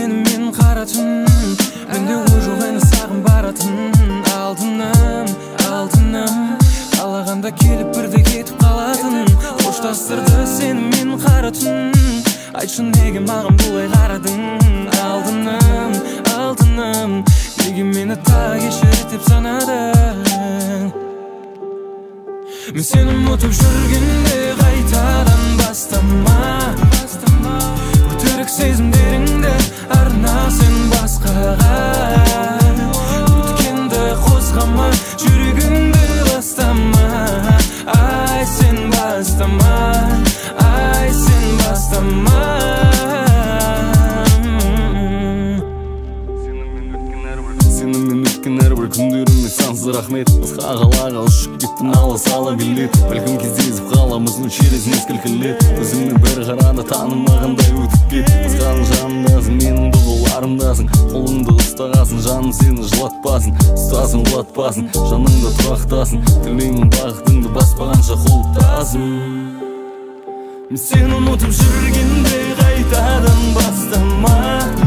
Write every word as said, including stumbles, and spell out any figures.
сені мен қаратын Менде ой жоқ әні сағын баратын Алтыным, алтыным Қалағанда келіп бірде кетіп қалатын Қоштастырды сені мен қаратын Айтшы неге маған бұлай қарадың Алтыным, алтыным Неге мені тағы кешір деп санадың Мен сені ұмытып жүргенде қайтадан бастама Өтірік сезімдеріңді арна сен басқаға Өткенді қозғама жүрегіңді ластама Ай сен бастама Ай сен бастама Сенімен өткен әрбір күндеріме сансыз рахмет Басқа қалаға ұшып кеттім алыс ала билет Бәлкім кездесіп қаламыз через несколько лет Өзіңмен бір қарада танымағандай өтіп кет Басқаның жанындасың, менің бұғыларымдасың Қолыңды ұстағасын, жаным сені жылатпасын Ұстасын, құлатпасын, жаныңда тұрақтасын Тілеймін бақытыңды баспағанша құлыптасын Мен сені ұмытып жүргенде қайтадан бастама